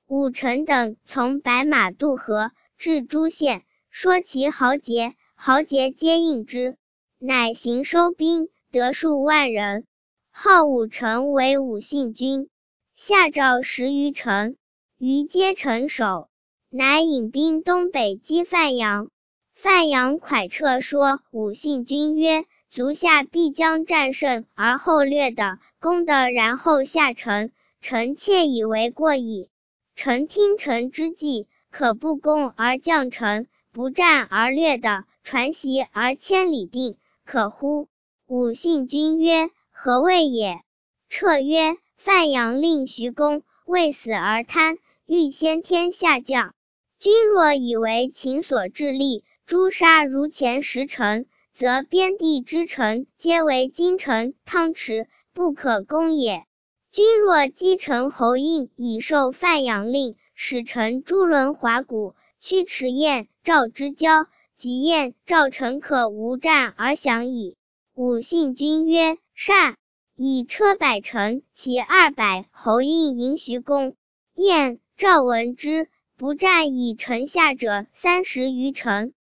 武臣等从白马渡河，至诸县，说其豪杰，豪杰皆应之，乃行收兵，得数万人，号武臣为武信君。下诏10余城，余皆臣守，乃引兵东北击范阳。范阳蒯彻说武信君曰：足下必将战胜而后略的，攻的然后下臣，臣妾以为过矣。臣听臣之计，可不攻而将臣，不战而略的，传檄而千里定，可乎？武信君曰：何谓也？彻曰：范阳令徐公为死而贪，欲先天下将。君若以为秦所致力，诛杀如前10臣，则边地之臣皆为今臣汤池，不可攻也。君若击陈侯印以受范阳令，使臣诸轮华谷，驱驰燕赵之交，及燕赵臣可无战而降矣。武信君曰：善。以车百乘，骑200，侯印迎徐公。燕赵闻之，不战以城下者30余城。